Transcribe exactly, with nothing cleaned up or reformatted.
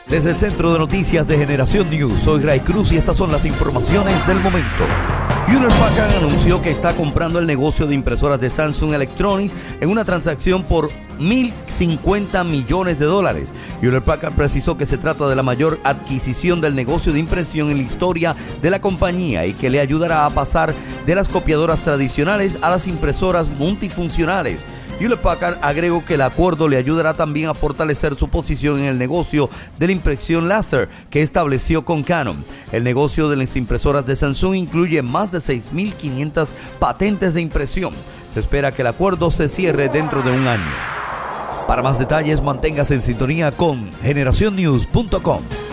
Desde el Centro de Noticias de Generación News, soy Ray Cruz y estas son las informaciones del momento. Hewlett Packard anunció que está comprando el negocio de impresoras de Samsung Electronics en una transacción por mil cincuenta millones de dólares. Hewlett Packard precisó que se trata de la mayor adquisición del negocio de impresión en la historia de la compañía y que le ayudará a pasar de las copiadoras tradicionales a las impresoras multifuncionales. Hewlett Packard agregó que el acuerdo le ayudará también a fortalecer su posición en el negocio de la impresión láser que estableció con Canon. El negocio de las impresoras de Samsung incluye más de seis mil quinientas patentes de impresión. Se espera que el acuerdo se cierre dentro de un año. Para más detalles, manténgase en sintonía con generación news punto com.